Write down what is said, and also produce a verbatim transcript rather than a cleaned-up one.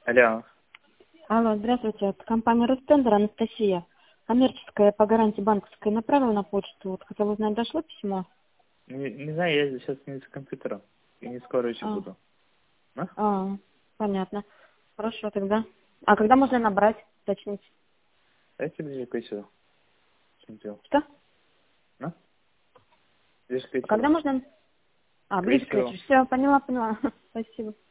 Алло. Алло, здравствуйте. Это компания Ростендер, Анастасия. Коммерческая по гарантии банковской направила на почту. Вот хотела узнать, дошло письмо? Не, не знаю, я сейчас не за компьютером. И не скоро еще А, буду. А? а, понятно. Хорошо тогда. А когда можно набрать, уточнить? Дайте ближе к вечеру. Смотрел. Что? А? Ближе к А когда вечеру. можно? А, К ближе к вечеру. вечеру. Все, поняла, поняла. Спасибо.